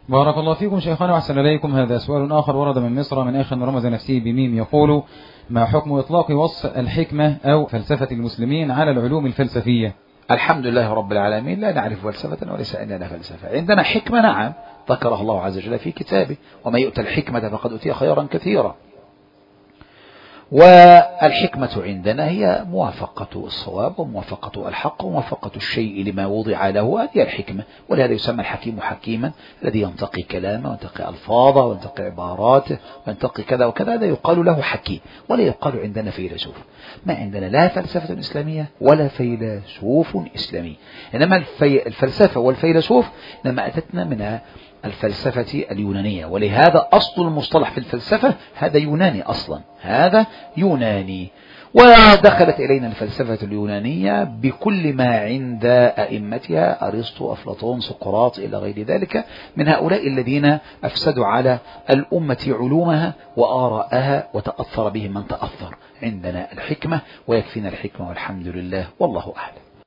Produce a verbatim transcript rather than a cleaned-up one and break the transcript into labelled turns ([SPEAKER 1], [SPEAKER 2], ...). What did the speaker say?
[SPEAKER 1] بارك الله فيكم شيخنا وأحسن إليكم. هذا سؤال آخر ورد من مصر من أخ رمز نفسه بميم، يقول: ما حكم إطلاق وصف الحكمة أو فلسفة المسلمين على العلوم الفلسفية؟
[SPEAKER 2] الحمد لله رب العالمين، لا نعرف فلسفة وليس عندنا فلسفة. عندنا حكمة نعم ذكرها الله عز وجل في كتابه: وما يؤتى الحكمة فقد أوتي خيرا كثيرا. والحكمة عندنا هي موافقة الصواب وموافقة الحق وموافقة الشيء لما وضع له، هذه الحكمة. ولهذا يسمى الحكيم حكيما، الذي ينتقي كلامه وينتقي ألفاظه وينتقي عباراته وينتقي كذا وكذا، هذا يقال له حكيم، ولا يقال عندنا فيلسوف. ما عندنا لا فلسفة إسلامية ولا فيلسوف إسلامي، إنما الفلسفة والفيلسوف إنما أتتنا من الفلسفة اليونانية، ولهذا أصل المصطلح في الفلسفة هذا يوناني أصلا، هذا يوناني. ودخلت إلينا الفلسفة اليونانية بكل ما عند أئمتها: أرسطو، أفلاطون، سقراط، إلى غير ذلك من هؤلاء الذين أفسدوا على الأمة علومها وآراءها وتأثر بهم من تأثر. عندنا الحكمة ويكفينا الحكمة والحمد لله، والله أعلم.